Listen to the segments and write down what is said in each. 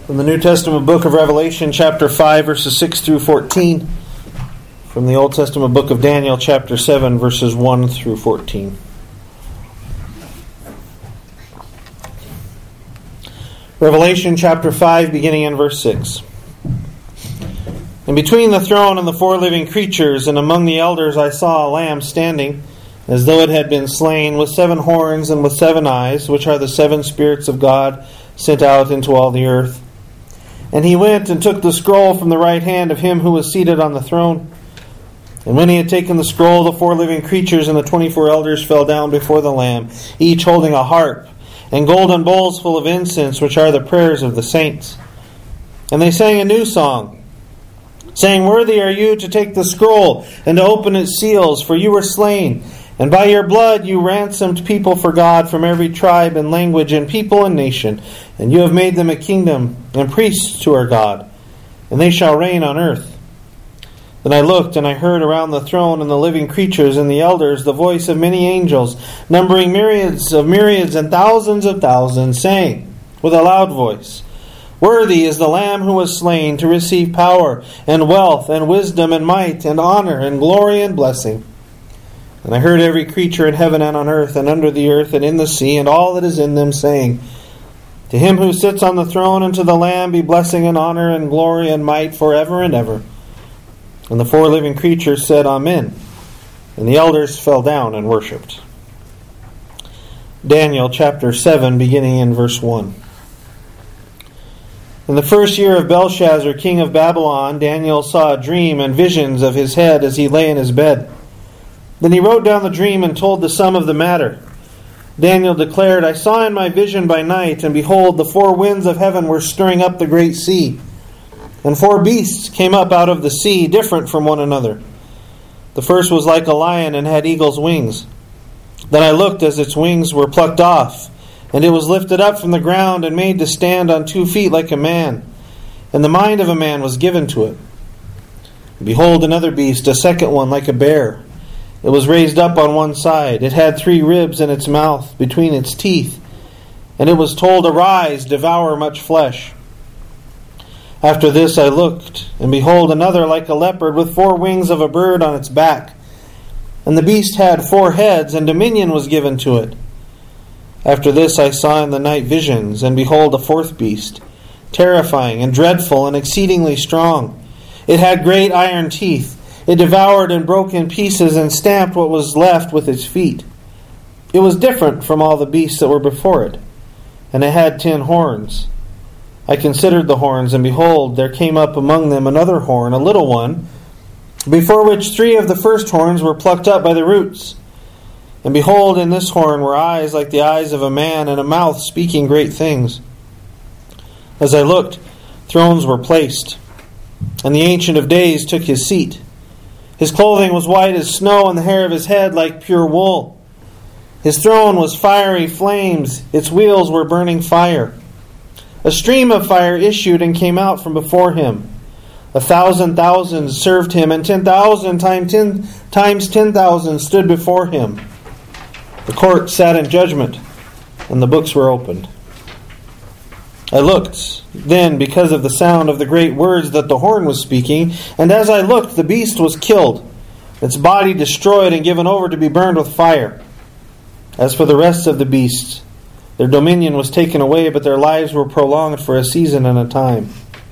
From the New Testament book of Revelation, chapter 5, verses 6 through 14. From the Old Testament book of Daniel, chapter 7, verses 1 through 14. Revelation, chapter 5, beginning in verse 6. And between the throne and the four living creatures, and among the elders, I saw a lamb standing, as though it had been slain, with 7 horns and with 7 eyes, which are the 7 spirits of God sent out into all the earth. And he went and took the scroll from the right hand of him who was seated on the throne. And when he had taken the scroll, the 4 living creatures and the 24 elders fell down before the Lamb, each holding a harp and golden bowls full of incense, which are the prayers of the saints. And they sang a new song, saying, "Worthy are you to take the scroll and to open its seals, for you were slain, and by your blood you ransomed people for God from every tribe and language and people and nation, and you have made them a kingdom and priests to our God, and they shall reign on earth." Then I looked, and I heard around the throne and the living creatures and the elders the voice of many angels, numbering myriads of myriads and thousands of thousands, saying with a loud voice, "Worthy is the Lamb who was slain to receive power and wealth and wisdom and might and honor and glory and blessing." And I heard every creature in heaven and on earth and under the earth and in the sea and all that is in them saying, "To him who sits on the throne and to the Lamb be blessing and honor and glory and might forever and ever." And the 4 living creatures said, "Amen." And the elders fell down and worshipped. Daniel chapter 7, beginning in verse 1. In the first year of Belshazzar, king of Babylon, Daniel saw a dream and visions of his head as he lay in his bed. Then he wrote down the dream and told the sum of the matter. Daniel declared, "I saw in my vision by night, and behold, the 4 winds of heaven were stirring up the great sea. And 4 beasts came up out of the sea, different from one another. The first was like a lion and had eagle's wings. Then I looked as its wings were plucked off, and it was lifted up from the ground and made to stand on 2 feet like a man, and the mind of a man was given to it. And behold, another beast, a second one like a bear. It was raised up on one side. It had 3 ribs in its mouth between its teeth. And it was told, 'Arise, devour much flesh.' After this I looked, and behold, another like a leopard with 4 wings of a bird on its back. And the beast had 4 heads, and dominion was given to it. After this I saw in the night visions, and behold, a 4th beast, terrifying and dreadful and exceedingly strong. It had great iron teeth. It devoured and broke in pieces and stamped what was left with its feet. It was different from all the beasts that were before it, and it had 10 horns. I considered the horns, and behold, there came up among them another horn, a little one, before which 3 of the first horns were plucked up by the roots. And behold, in this horn were eyes like the eyes of a man, and a mouth speaking great things. As I looked, thrones were placed, and the Ancient of Days took his seat. His clothing was white as snow, and the hair of his head like pure wool. His throne was fiery flames. Its wheels were burning fire. A stream of fire issued and came out from before him. 1,000 thousands served him, and 10,000 times 10,000 stood before him. The court sat in judgment, and the books were opened. I looked then because of the sound of the great words that the horn was speaking, and as I looked, the beast was killed, its body destroyed and given over to be burned with fire. As for the rest of the beasts, their dominion was taken away, but their lives were prolonged for a season and a time.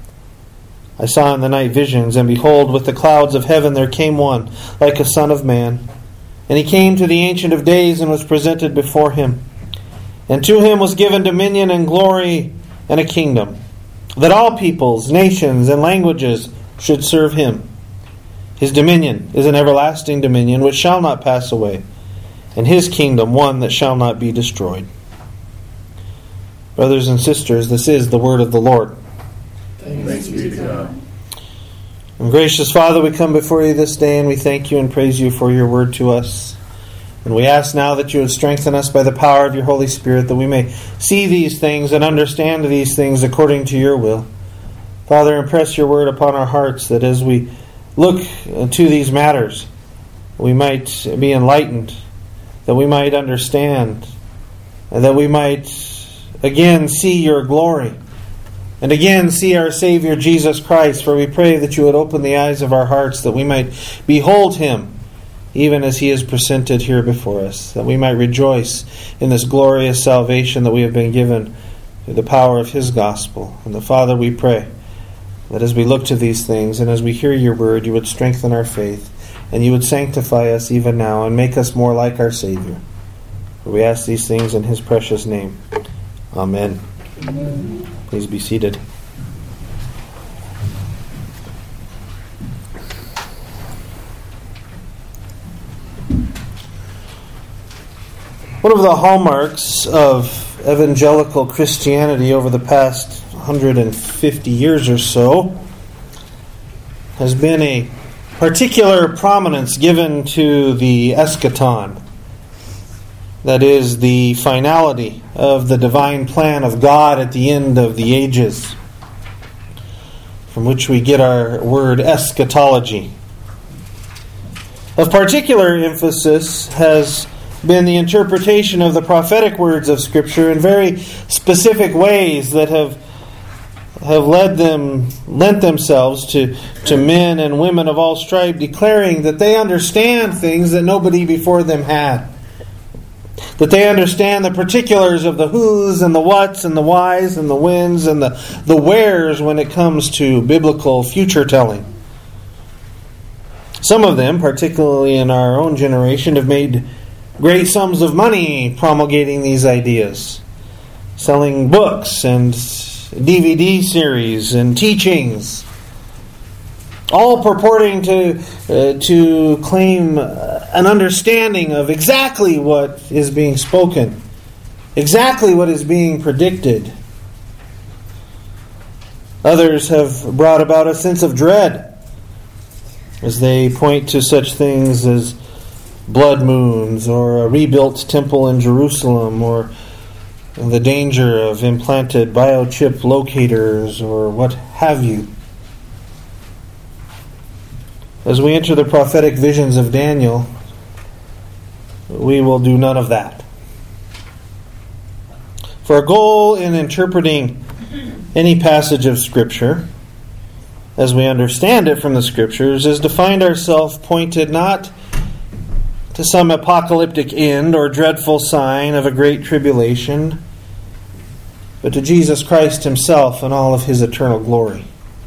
I saw in the night visions, and behold, with the clouds of heaven there came one, like a son of man. And he came to the Ancient of Days and was presented before him. And to him was given dominion and glory and a kingdom, that all peoples, nations, and languages should serve him. His dominion is an everlasting dominion which shall not pass away, and his kingdom one that shall not be destroyed." Brothers and sisters, this is the word of the Lord. Thanks be to God. And gracious Father, we come before you this day, and we thank you and praise you for your word to us. And we ask now that you would strengthen us by the power of your Holy Spirit, that we may see these things and understand these things according to your will. Father, impress your word upon our hearts, that as we look to these matters, we might be enlightened, that we might understand, and that we might again see your glory, and again see our Savior Jesus Christ, for we pray that you would open the eyes of our hearts that we might behold him even as he is presented here before us, that we might rejoice in this glorious salvation that we have been given through the power of his gospel. And the Father, we pray that as we look to these things and as we hear your word, you would strengthen our faith and you would sanctify us even now and make us more like our Savior. For we ask these things in his precious name. Amen. Amen. Please be seated. One of the hallmarks of evangelical Christianity over the past 150 years or so has been a particular prominence given to the eschaton. That is, the finality of the divine plan of God at the end of the ages, from which we get our word eschatology. Of particular emphasis has been the interpretation of the prophetic words of Scripture in very specific ways that have lent themselves to men and women of all stripe declaring that they understand things that nobody before them had. That they understand the particulars of the who's and the what's and the why's and the when's and the where's when it comes to biblical future telling. Some of them, particularly in our own generation, have made great sums of money promulgating these ideas, selling books and DVD series and teachings, all purporting to claim an understanding of exactly what is being spoken, exactly what is being predicted. Others have brought about a sense of dread as they point to such things as blood moons or a rebuilt temple in Jerusalem or the danger of implanted biochip locators or what have you. As we enter the prophetic visions of Daniel, we will do none of that. For a goal in interpreting any passage of Scripture, as we understand it from the Scriptures, is to find ourselves pointed not to some apocalyptic end or dreadful sign of a great tribulation, but to Jesus Christ himself and all of his eternal glory.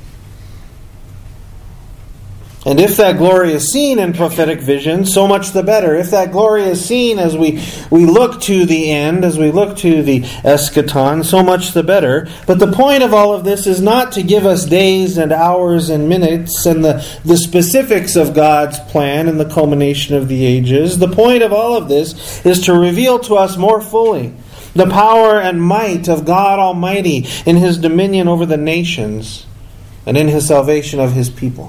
And if that glory is seen in prophetic vision, so much the better. If that glory is seen as we look to the end, as we look to the eschaton, so much the better. But the point of all of this is not to give us days and hours and minutes and the specifics of God's plan and the culmination of the ages. The point of all of this is to reveal to us more fully the power and might of God Almighty in his dominion over the nations and in his salvation of his people.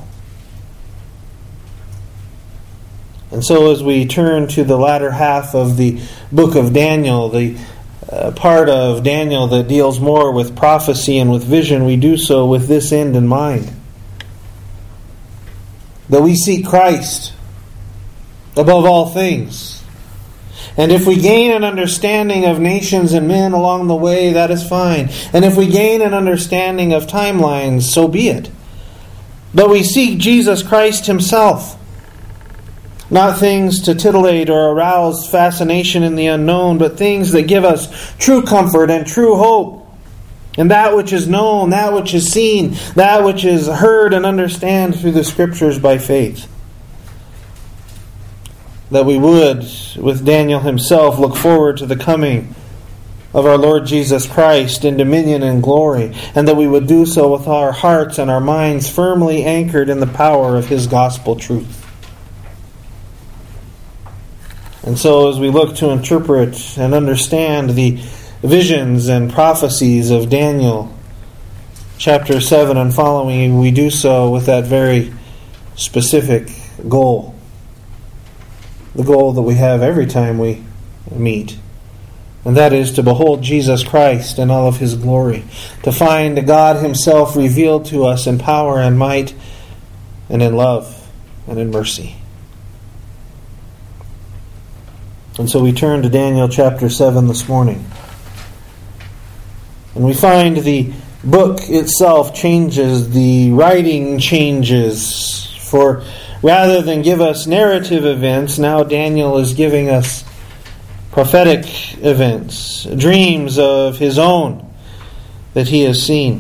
And so as we turn to the latter half of the book of Daniel, the part of Daniel that deals more with prophecy and with vision, we do so with this end in mind. That we seek Christ above all things. And if we gain an understanding of nations and men along the way, that is fine. And if we gain an understanding of timelines, so be it. But we seek Jesus Christ himself. Not things to titillate or arouse fascination in the unknown, but things that give us true comfort and true hope. And that which is known, that which is seen, that which is heard and understand through the Scriptures by faith. That we would, with Daniel himself, look forward to the coming of our Lord Jesus Christ in dominion and glory, and that we would do so with our hearts and our minds firmly anchored in the power of his gospel truth. And so as we look to interpret and understand the visions and prophecies of Daniel, chapter 7 and following, we do so with that very specific goal. The goal that we have every time we meet. And that is to behold Jesus Christ in all of his glory. To find God himself revealed to us in power and might and in love and in mercy. And so we turn to Daniel chapter 7 this morning. And we find the book itself changes, the writing changes. For rather than give us narrative events, now Daniel is giving us prophetic events, dreams of his own that he has seen.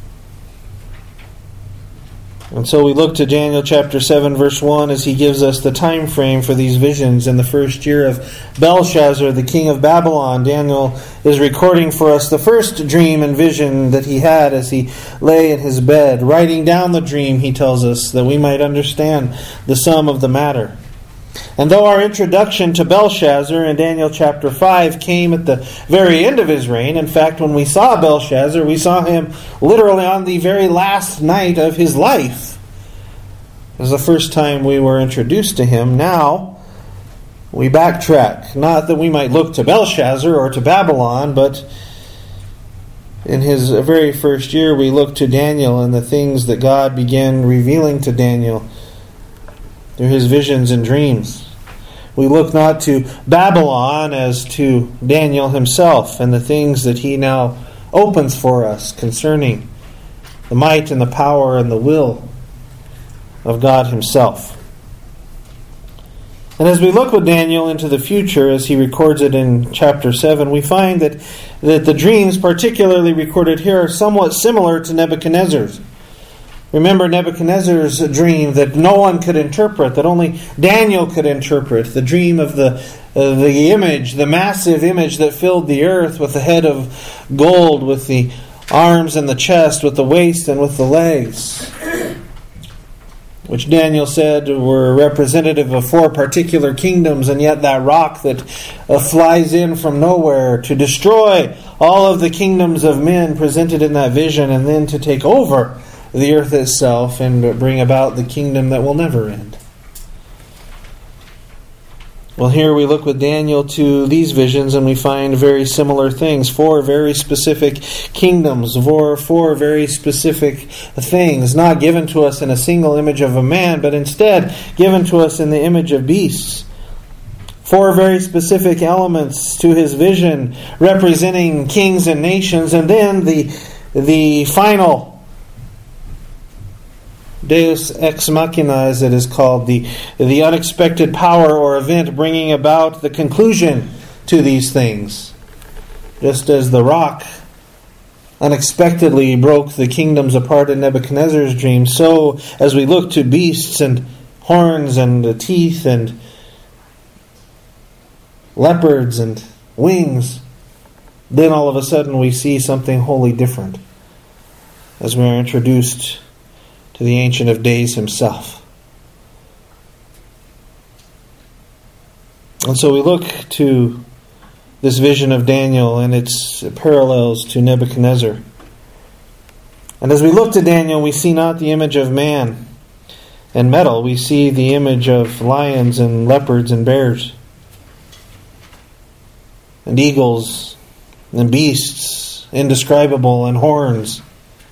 And so we look to Daniel chapter 7 verse 1 as he gives us the time frame for these visions in the first year of Belshazzar, the king of Babylon. Daniel is recording for us the first dream and vision that he had as he lay in his bed, writing down the dream, he tells us, that we might understand the sum of the matter. And though our introduction to Belshazzar in Daniel chapter 5 came at the very end of his reign, in fact, when we saw Belshazzar, we saw him literally on the very last night of his life. It was the first time we were introduced to him. Now, we backtrack. Not that we might look to Belshazzar or to Babylon, but in his very first year, we look to Daniel and the things that God began revealing to Daniel through his visions and dreams. We look not to Babylon as to Daniel himself and the things that he now opens for us concerning the might and the power and the will of God himself. And as we look with Daniel into the future, as he records it in chapter 7, we find that the dreams particularly recorded here are somewhat similar to Nebuchadnezzar's. Remember Nebuchadnezzar's dream that no one could interpret, that only Daniel could interpret. The dream of the image, the massive image that filled the earth with the head of gold, with the arms and the chest, with the waist and with the legs, which Daniel said were representative of 4 particular kingdoms, and yet that rock that flies in from nowhere to destroy all of the kingdoms of men presented in that vision, and then to take over the earth itself and bring about the kingdom that will never end. Well, here we look with Daniel to these visions and we find very similar things. 4 very specific kingdoms, 4 very specific things, not given to us in a single image of a man, but instead given to us in the image of beasts. 4 very specific elements to his vision representing kings and nations, and then the final Deus ex machina, as it is called, the unexpected power or event bringing about the conclusion to these things. Just as the rock unexpectedly broke the kingdoms apart in Nebuchadnezzar's dream, so as we look to beasts and horns and teeth and leopards and wings, then all of a sudden we see something wholly different as we are introduced to the Ancient of Days himself. And so we look to this vision of Daniel and its parallels to Nebuchadnezzar. And as we look to Daniel, we see not the image of man and metal. We see the image of lions and leopards and bears and eagles and beasts, indescribable, and horns.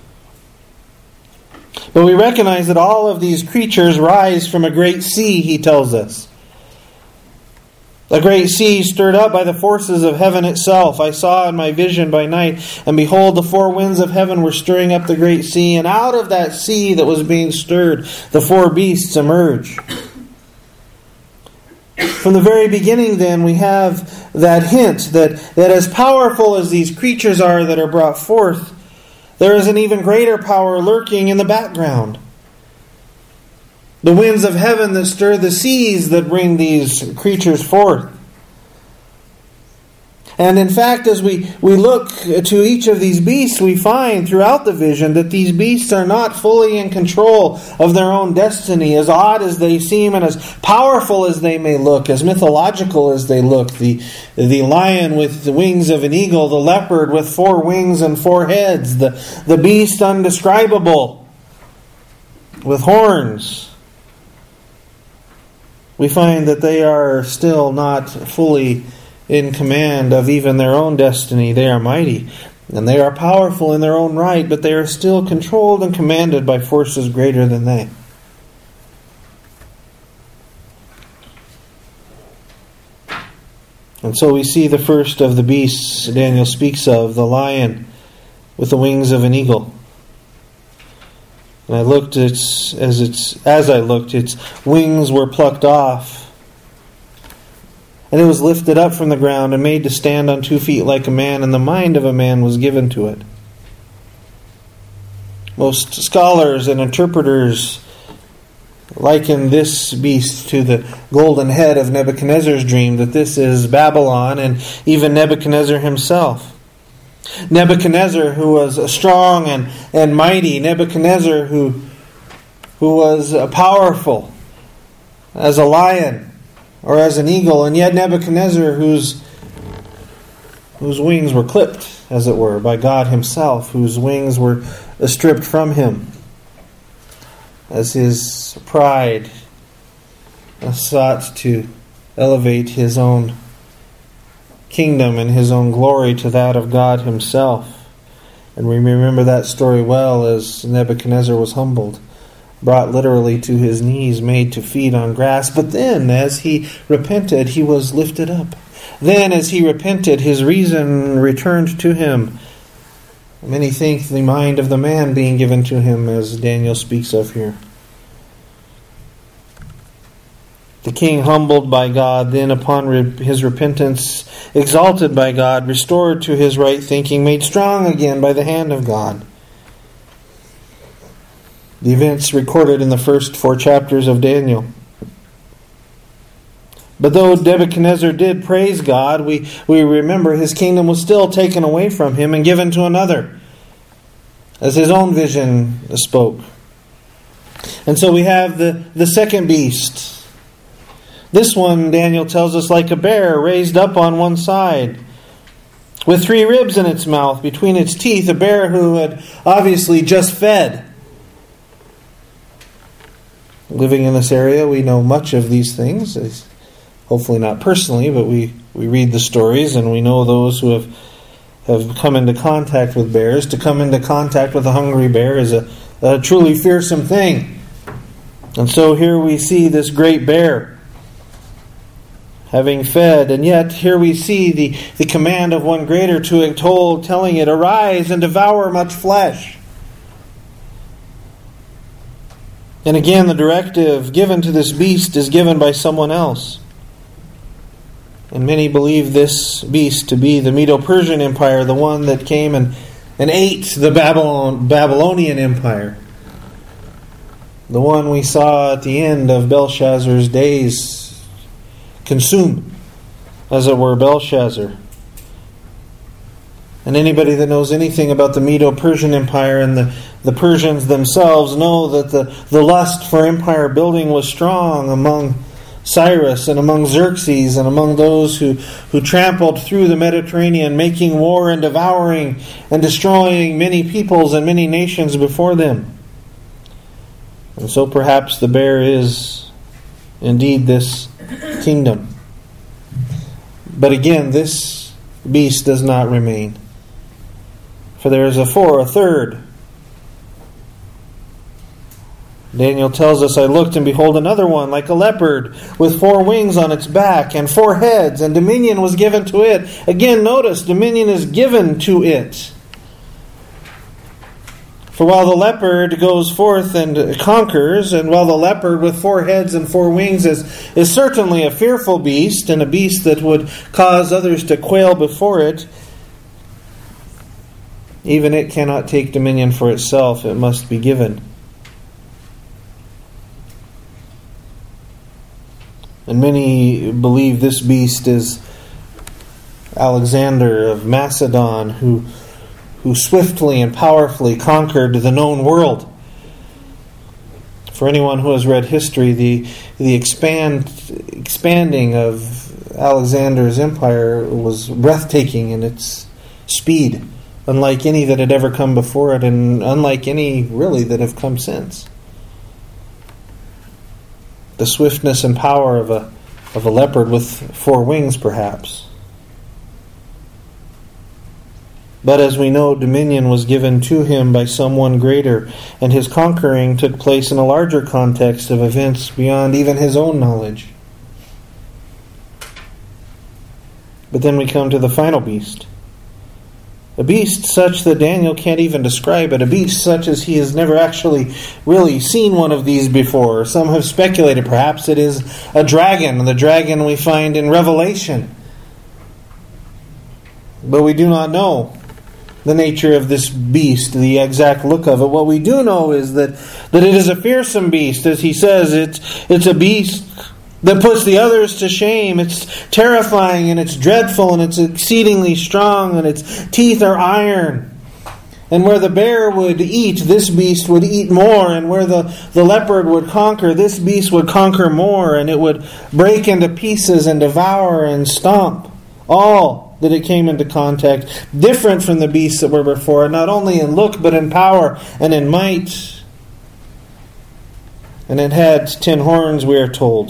But we recognize that all of these creatures rise from a great sea, he tells us. A great sea stirred up by the forces of heaven itself. I saw in my vision by night, and behold, the 4 winds of heaven were stirring up the great sea, and out of that sea that was being stirred, the 4 beasts emerge. From the very beginning, then, we have that hint that as powerful as these creatures are that are brought forth, there is an even greater power lurking in the background. The winds of heaven that stir the seas that bring these creatures forth. And in fact, as we look to each of these beasts, we find throughout the vision that these beasts are not fully in control of their own destiny. As odd as they seem and as powerful as they may look, as mythological as they look, the lion with the wings of an eagle, the leopard with 4 wings and 4 heads, the beast undescribable with horns, we find that they are still not fully in command of even their own destiny. They are mighty and they are powerful in their own right, but they are still controlled and commanded by forces greater than they. And so we see the first of the beasts Daniel speaks of, the lion, with the wings of an eagle. And I looked, as I looked, its wings were plucked off, and it was lifted up from the ground and made to stand on 2 feet like a man, and the mind of a man was given to it. Most scholars and interpreters liken this beast to the golden head of Nebuchadnezzar's dream, that this is Babylon and even Nebuchadnezzar himself. Nebuchadnezzar, who was strong and mighty. Nebuchadnezzar, who was powerful as a lion or as an eagle. And yet Nebuchadnezzar, whose wings were clipped, as it were, by God himself, whose wings were stripped from him, as his pride sought to elevate his own kingdom and his own glory to that of God himself. And we remember that story well, as Nebuchadnezzar was humbled, brought literally to his knees, made to feed on grass. But then, as he repented, he was lifted up. Then, as he repented, his reason returned to him. Many think the mind of the man being given to him, as Daniel speaks of here. The king, humbled by God, then upon his repentance, exalted by God, restored to his right thinking, made strong again by the hand of God. The events recorded in the first 4 chapters of Daniel. But though Nebuchadnezzar did praise God, we remember his kingdom was still taken away from him and given to another, as his own vision spoke. And so we have the second beast. This one, Daniel tells us, like a bear raised up on one side, with 3 ribs in its mouth, between its teeth, a bear who had obviously just fed. Living in this area, we know much of these things. Hopefully not personally, but we read the stories, and we know those who have come into contact with bears. To come into contact with a hungry bear is a truly fearsome thing. And so here we see this great bear having fed, and yet here we see the command of one greater to it, telling it, "Arise and devour much flesh." And again, the directive given to this beast is given by someone else. And many believe this beast to be the Medo-Persian Empire, the one that came and ate the Babylonian Empire. The one we saw at the end of Belshazzar's days consume, as it were, Belshazzar. And anybody that knows anything about the Medo-Persian Empire and the Persians themselves know that the lust for empire building was strong among Cyrus and among Xerxes and among those who trampled through the Mediterranean, making war and devouring and destroying many peoples and many nations before them. And so perhaps the bear is indeed this kingdom. But again, this beast does not remain. For there is a third. Daniel tells us, "I looked, and behold another one, like a leopard, with 4 wings on its back, and 4 heads, and dominion was given to it." Again, notice, dominion is given to it. For while the leopard goes forth and conquers, and while the leopard with 4 heads and 4 wings is certainly a fearful beast, and a beast that would cause others to quail before it, even it cannot take dominion for itself. It must be given. And many believe this beast is Alexander of Macedon, who swiftly and powerfully conquered the known world. For anyone who has read history, the expanding of Alexander's empire was breathtaking in its speed, unlike any that had ever come before it, and unlike any really that have come since. The swiftness and power of a leopard with 4 wings, perhaps. But as we know, dominion was given to him by someone greater, and his conquering took place in a larger context of events beyond even his own knowledge. But then we come to the final beast. A beast such that Daniel can't even describe it. A beast such as he has never actually really seen one of these before. Some have speculated perhaps it is a dragon, the dragon we find in Revelation. But we do not know the nature of this beast, the exact look of it. What we do know is that it is a fearsome beast. As he says, it's a beast that puts the others to shame. It's terrifying and it's dreadful and it's exceedingly strong and its teeth are iron. And where the bear would eat, this beast would eat more. And where the leopard would conquer, this beast would conquer more. And it would break into pieces and devour and stomp all that it came into contact. Different from the beasts that were before, not only in look but in power and in might. And it had 10 horns, we are told.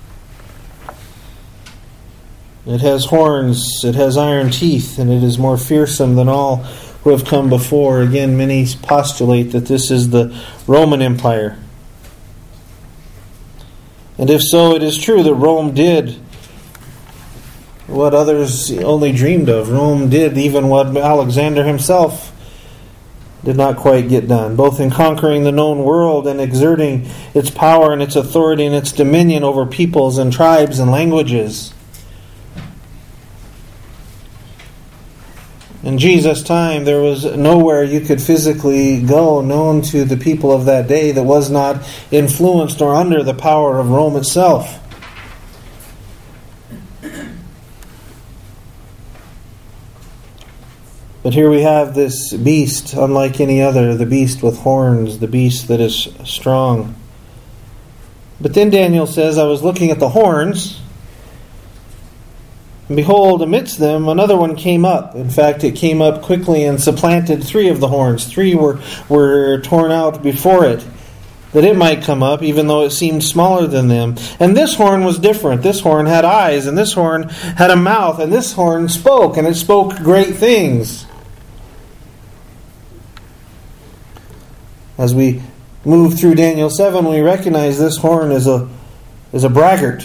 It has horns, it has iron teeth, and it is more fearsome than all who have come before. Again, many postulate that this is the Roman Empire. And if so, it is true that Rome did what others only dreamed of. Rome did even what Alexander himself did not quite get done, both in conquering the known world and exerting its power and its authority and its dominion over peoples and tribes and languages. In Jesus' time, there was nowhere you could physically go known to the people of that day that was not influenced or under the power of Rome itself. But here we have this beast, unlike any other, the beast with horns, the beast that is strong. But then Daniel says, I was looking at the horns, and behold, amidst them, another one came up. In fact, it came up quickly and supplanted 3 of the horns. 3 were torn out before it, that it might come up, even though it seemed smaller than them. And this horn was different. This horn had eyes, and this horn had a mouth, and this horn spoke, and it spoke great things. As we move through Daniel 7, we recognize this horn is a braggart.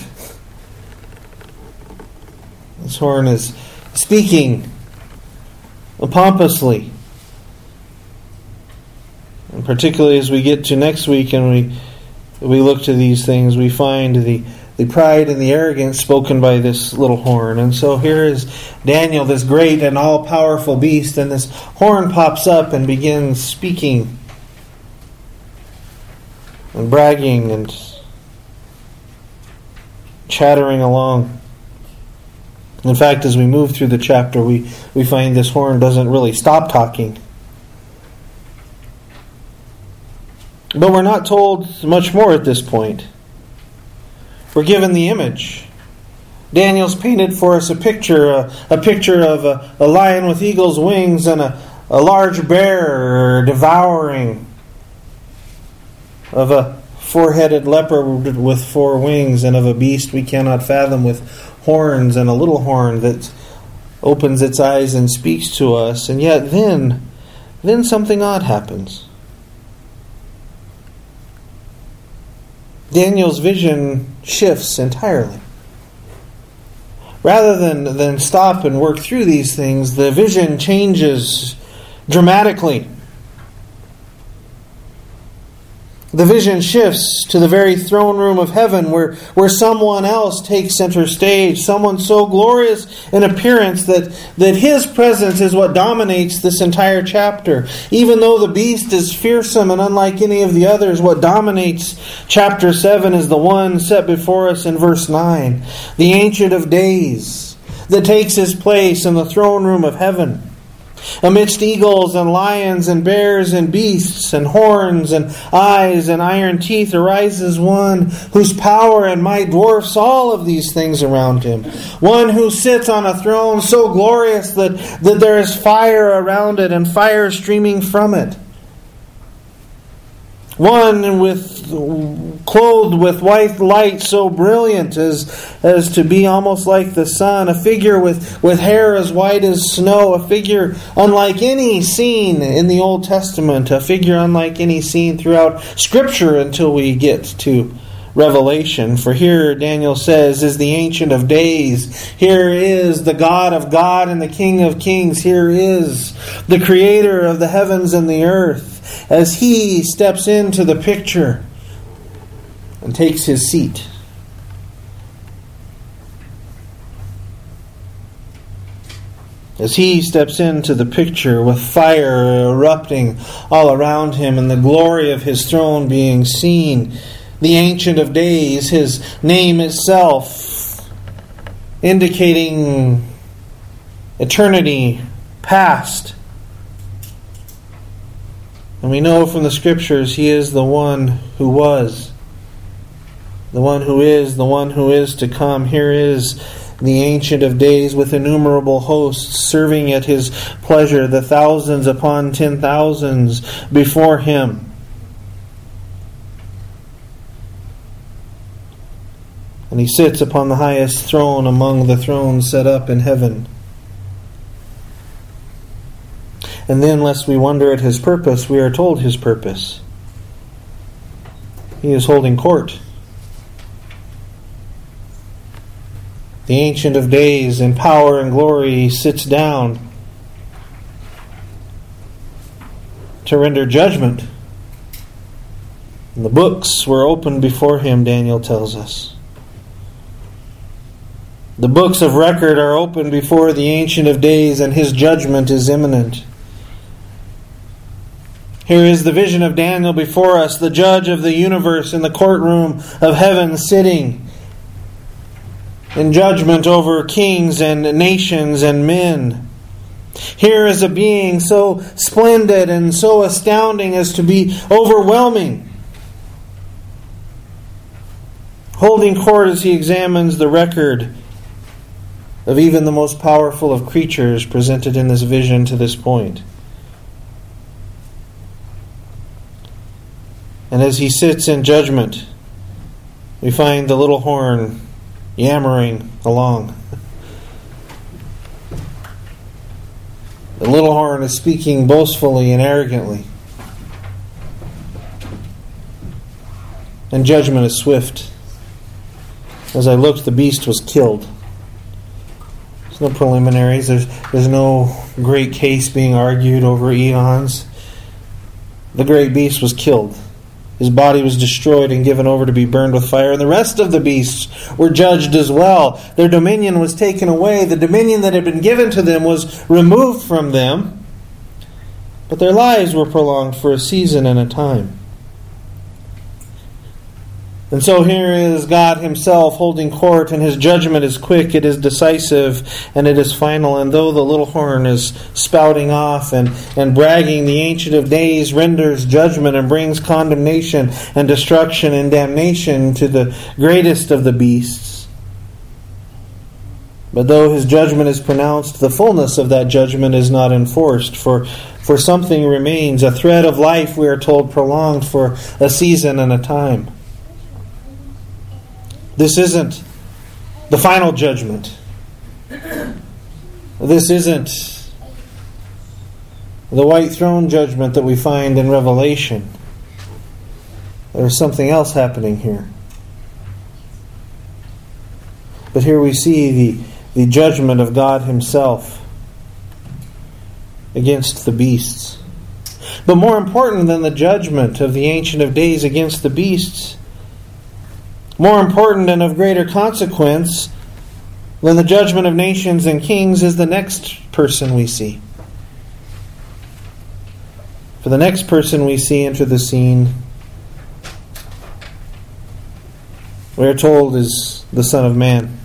This horn is speaking pompously. And particularly as we get to next week and we look to these things, we find the pride and the arrogance spoken by this little horn. And so here is Daniel, this great and all-powerful beast, and this horn pops up and begins speaking and bragging and chattering along. In fact, as we move through the chapter, we find this horn doesn't really stop talking. But we're not told much more at this point. We're given the image. Daniel's painted for us a picture of a lion with eagle's wings and a large bear devouring, of a four-headed leopard with 4 wings, and of a beast we cannot fathom with horns and a little horn that opens its eyes and speaks to us. And yet then something odd happens. Daniel's vision shifts entirely. Rather than stop and work through these things, the vision changes dramatically. The vision shifts to the very throne room of heaven where someone else takes center stage. Someone so glorious in appearance that his presence is what dominates this entire chapter. Even though the beast is fearsome and unlike any of the others, what dominates chapter 7 is the one set before us in verse 9. The Ancient of Days that takes his place in the throne room of heaven. Amidst eagles and lions and bears and beasts and horns and eyes and iron teeth arises one whose power and might dwarfs all of these things around him. One who sits on a throne so glorious that there is fire around it and fire streaming from it. One clothed with white light so brilliant as to be almost like the sun. A figure with hair as white as snow. A figure unlike any seen in the Old Testament. A figure unlike any seen throughout Scripture until we get to Revelation. For here, Daniel says, is the Ancient of Days. Here is the God of God and the King of Kings. Here is the Creator of the heavens and the earth, as He steps into the picture and takes His seat. As He steps into the picture with fire erupting all around Him and the glory of His throne being seen, the Ancient of Days, His name itself, indicating eternity past. And we know from the Scriptures He is the one who was, the one who is, the one who is to come. Here is the Ancient of Days with innumerable hosts serving at His pleasure, the thousands upon 10,000s before Him. And He sits upon the highest throne among the thrones set up in heaven. And then, lest we wonder at His purpose, we are told His purpose. He is holding court. The Ancient of Days in power and glory sits down to render judgment. And the books were opened before Him, Daniel tells us. The books of record are opened before the Ancient of Days, and His judgment is imminent. Here is the vision of Daniel before us, the judge of the universe in the courtroom of heaven, sitting in judgment over kings and nations and men. Here is a being so splendid and so astounding as to be overwhelming, holding court as He examines the record of even the most powerful of creatures presented in this vision to this point. And as He sits in judgment, we find the little horn yammering along. The little horn is speaking boastfully and arrogantly. And judgment is swift. As I looked, the beast was killed. There's no preliminaries. There's no great case being argued over eons. The great beast was killed. His body was destroyed and given over to be burned with fire. And the rest of the beasts were judged as well. Their dominion was taken away. The dominion that had been given to them was removed from them. But their lives were prolonged for a season and a time. And so here is God Himself holding court, and His judgment is quick, it is decisive, and it is final. And though the little horn is spouting off and bragging, the Ancient of Days renders judgment and brings condemnation and destruction and damnation to the greatest of the beasts. But though His judgment is pronounced, the fullness of that judgment is not enforced, for something remains, a thread of life, we are told, prolonged for a season and a time. This isn't the final judgment. This isn't the white throne judgment that we find in Revelation. There's something else happening here. But here we see the judgment of God Himself against the beasts. But more important than the judgment of the Ancient of Days against the beasts, more important and of greater consequence than the judgment of nations and kings, is the next person we see. For the next person we see enter the scene, we are told, is the Son of Man.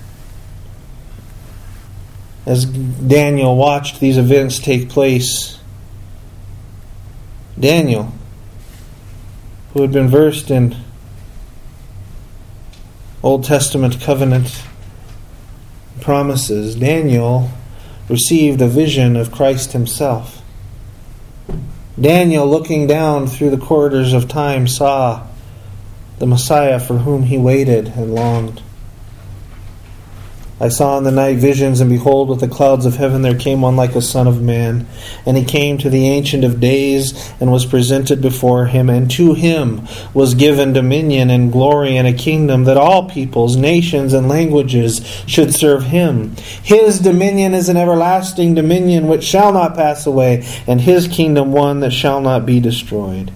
As Daniel watched these events take place, Daniel, who had been versed in Old Testament covenant promises, Daniel received a vision of Christ Himself. Daniel, looking down through the corridors of time, saw the Messiah for whom he waited and longed. I saw in the night visions, and behold, with the clouds of heaven there came one like a son of man. And he came to the Ancient of Days, and was presented before him. And to him was given dominion and glory and a kingdom, that all peoples, nations, and languages should serve him. His dominion is an everlasting dominion which shall not pass away, and his kingdom one that shall not be destroyed.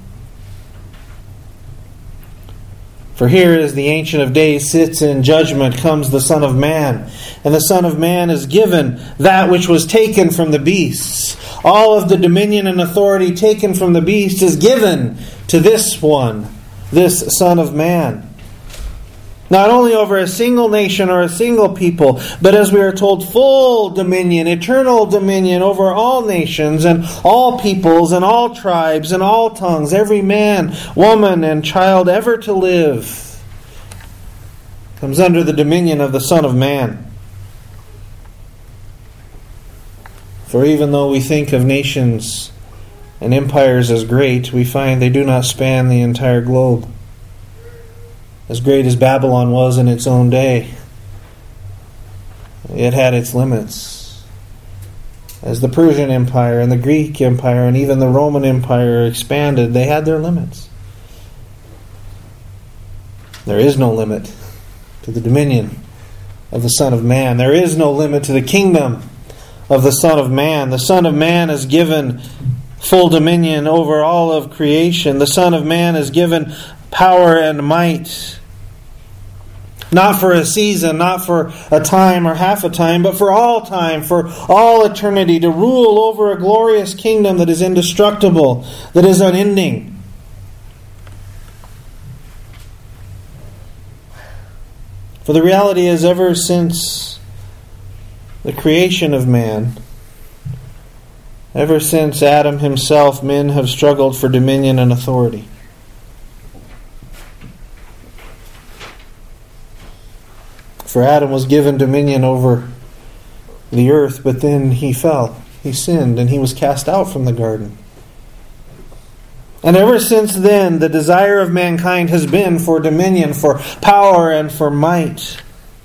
For here, as the Ancient of Days sits in judgment, comes the Son of Man. And the Son of Man is given that which was taken from the beasts. All of the dominion and authority taken from the beast is given to this one, this Son of Man. Not only over a single nation or a single people, but as we are told, full dominion, eternal dominion over all nations and all peoples and all tribes and all tongues, every man, woman, and child ever to live comes under the dominion of the Son of Man. For even though we think of nations and empires as great, we find they do not span the entire globe. As great as Babylon was in its own day, it had its limits. As the Persian Empire and the Greek Empire and even the Roman Empire expanded, they had their limits. There is no limit to the dominion of the Son of Man. There is no limit to the kingdom of the Son of Man. The Son of Man is given full dominion over all of creation. The Son of Man is given power and might, not for a season, not for a time or half a time, but for all time, for all eternity, to rule over a glorious kingdom that is indestructible, that is unending. For the reality is, ever since the creation of man, ever since Adam himself, men have struggled for dominion and authority. For Adam was given dominion over the earth, but then he fell. He sinned, and he was cast out from the garden. And ever since then, the desire of mankind has been for dominion, for power, and for might.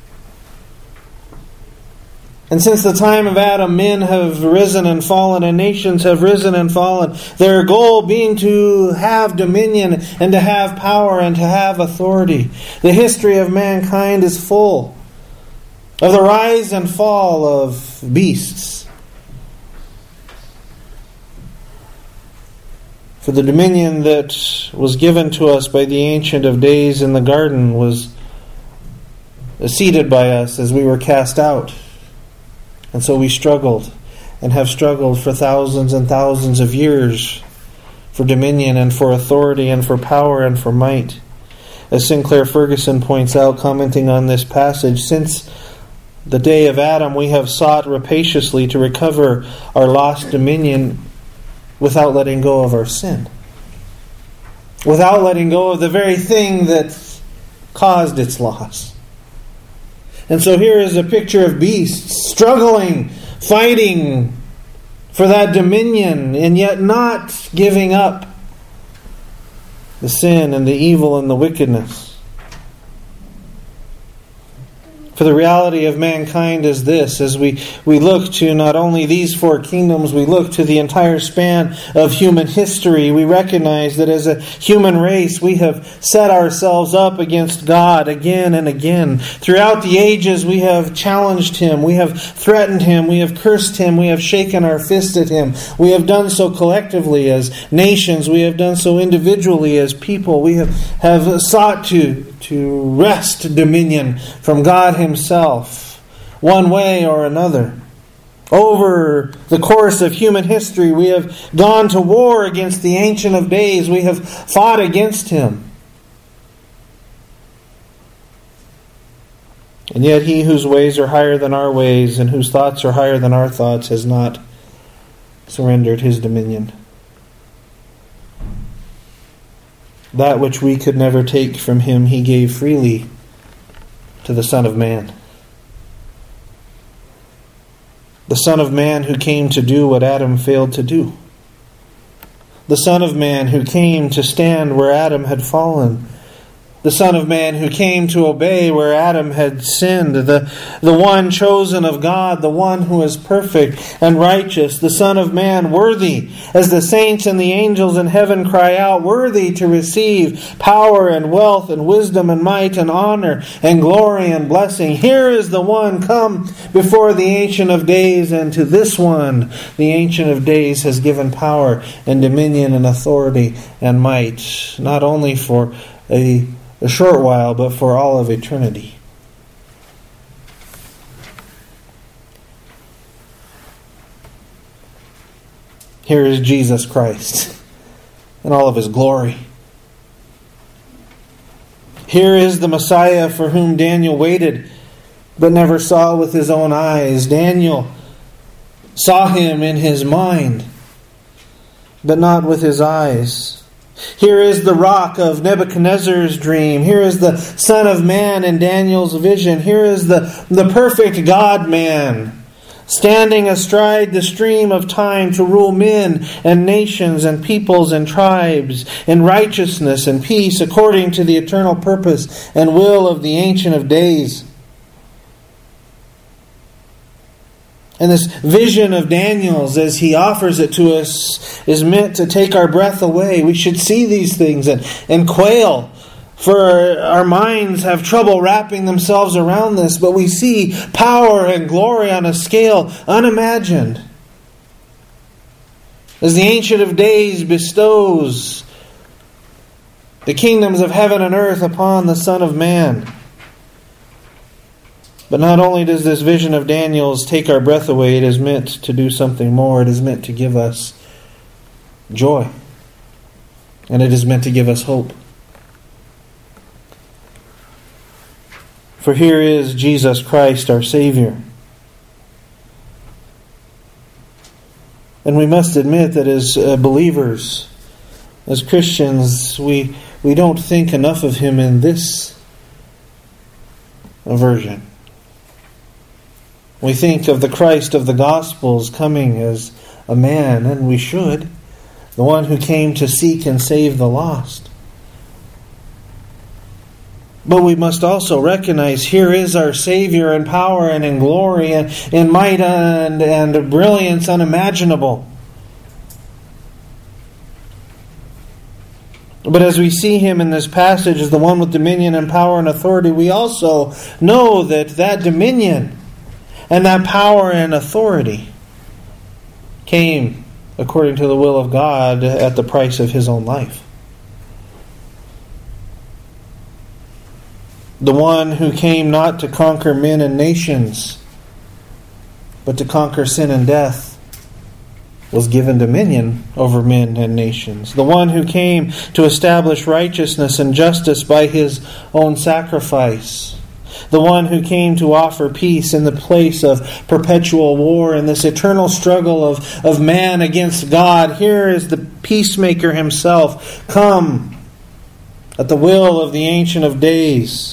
And since the time of Adam, men have risen and fallen, and nations have risen and fallen, their goal being to have dominion, and to have power, and to have authority. The history of mankind is full of the rise and fall of beasts. For the dominion that was given to us by the Ancient of Days in the garden was ceded by us as we were cast out. And so we struggled, and have struggled for thousands and thousands of years for dominion and for authority and for power and for might. As Sinclair Ferguson points out, commenting on this passage, since the day of Adam, we have sought rapaciously to recover our lost dominion without letting go of our sin. Without letting go of the very thing that caused its loss. And so here is a picture of beasts struggling, fighting for that dominion, and yet not giving up the sin and the evil and the wickedness. For the reality of mankind is this: as we look to not only these four kingdoms, we look to the entire span of human history, we recognize that as a human race we have set ourselves up against God again and again. Throughout the ages we have challenged Him, we have threatened Him, we have cursed Him, we have shaken our fist at Him. We have done so collectively as nations, we have done so individually as people. We have sought to wrest dominion from God Himself, one way or another. Over the course of human history, we have gone to war against the Ancient of Days. We have fought against Him. And yet He whose ways are higher than our ways and whose thoughts are higher than our thoughts has not surrendered His dominion. That which we could never take from Him, He gave freely to the Son of Man. The Son of Man who came to do what Adam failed to do. The Son of Man who came to stand where Adam had fallen. The Son of Man who came to obey where Adam had sinned. The one chosen of God, the one who is perfect and righteous. The Son of Man worthy, as the saints and the angels in heaven cry out, worthy to receive power and wealth and wisdom and might and honor and glory and blessing. Here is the one come before the Ancient of Days, and to this one the Ancient of Days has given power and dominion and authority and might, not only for a short while, but for all of eternity. Here is Jesus Christ in all of His glory. Here is the Messiah for whom Daniel waited, but never saw with his own eyes. Daniel saw Him in his mind, but not with his eyes. Here is the rock of Nebuchadnezzar's dream. Here is the Son of Man in Daniel's vision. Here is the perfect God-man, standing astride the stream of time to rule men and nations and peoples and tribes in righteousness and peace according to the eternal purpose and will of the Ancient of Days. And this vision of Daniel's, as he offers it to us, is meant to take our breath away. We should see these things and quail, for our minds have trouble wrapping themselves around this. But we see power and glory on a scale unimagined, as the Ancient of Days bestows the kingdoms of heaven and earth upon the Son of Man. But not only does this vision of Daniel's take our breath away, it is meant to do something more. It is meant to give us joy. And it is meant to give us hope. For here is Jesus Christ, our Savior. And we must admit that as believers, as Christians, we don't think enough of Him in this version. We think of the Christ of the Gospels coming as a man, and we should, the one who came to seek and save the lost. But we must also recognize here is our Savior in power and in glory and in might and brilliance unimaginable. But as we see Him in this passage as the one with dominion and power and authority, we also know that dominion and that power and authority came according to the will of God at the price of His own life. The one who came not to conquer men and nations, but to conquer sin and death, was given dominion over men and nations. The one who came to establish righteousness and justice by His own sacrifice. The one who came to offer peace in the place of perpetual war and this eternal struggle of man against God. Here is the peacemaker Himself, come at the will of the Ancient of Days,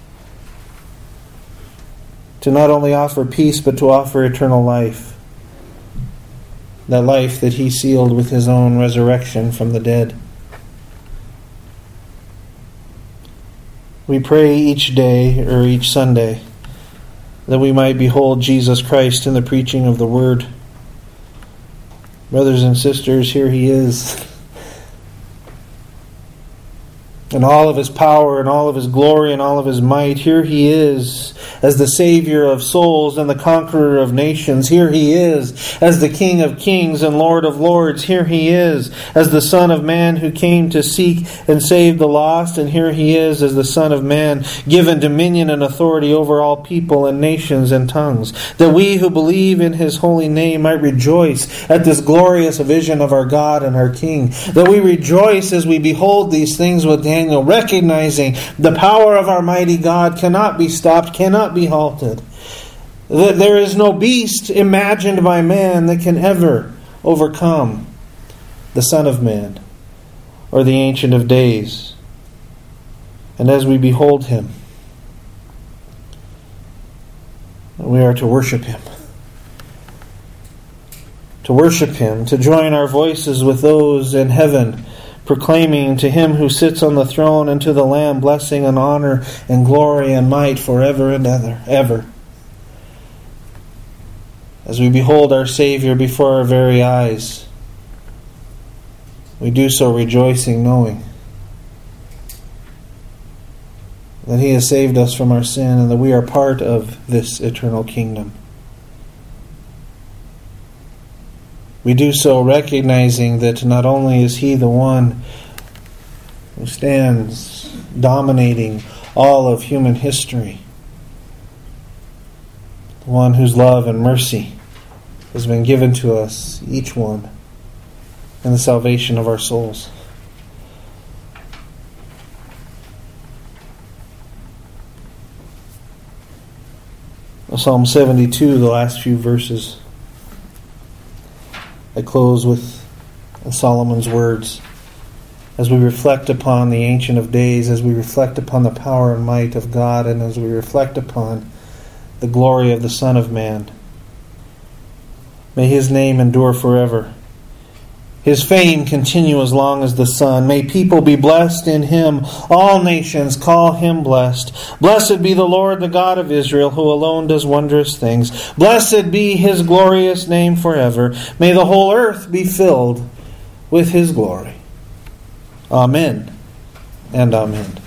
to not only offer peace, but to offer eternal life. That life that He sealed with His own resurrection from the dead. We pray each day or each Sunday that we might behold Jesus Christ in the preaching of the Word. Brothers and sisters, here He is. In all of His power and all of His glory and all of His might. Here He is as the Savior of souls and the conqueror of nations. Here He is as the King of kings and Lord of lords. Here He is as the Son of Man who came to seek and save the lost. And here He is as the Son of Man, given dominion and authority over all people and nations and tongues, that we who believe in His holy name might rejoice at this glorious vision of our God and our King. That we rejoice as we behold these things with Daniel, recognizing the power of our mighty God cannot be stopped, cannot be halted. That there is no beast imagined by man that can ever overcome the Son of Man or the Ancient of Days. And as we behold Him, we are to worship Him. To worship Him, to join our voices with those in heaven, proclaiming to him who sits on the throne and to the Lamb blessing and honor and glory and might forever and ever. As we behold our Savior before our very eyes, we do so rejoicing, knowing that He has saved us from our sin and that we are part of this eternal kingdom. We do so recognizing that not only is He the one who stands dominating all of human history, the one whose love and mercy has been given to us, each one, in the salvation of our souls. Psalm 72, the last few verses, I close with Solomon's words. As we reflect upon the Ancient of Days, as we reflect upon the power and might of God, and as we reflect upon the glory of the Son of Man, may His name endure forever. His fame continue as long as the sun. May people be blessed in Him. All nations call Him blessed. Blessed be the Lord, the God of Israel, who alone does wondrous things. Blessed be His glorious name forever. May the whole earth be filled with His glory. Amen and amen.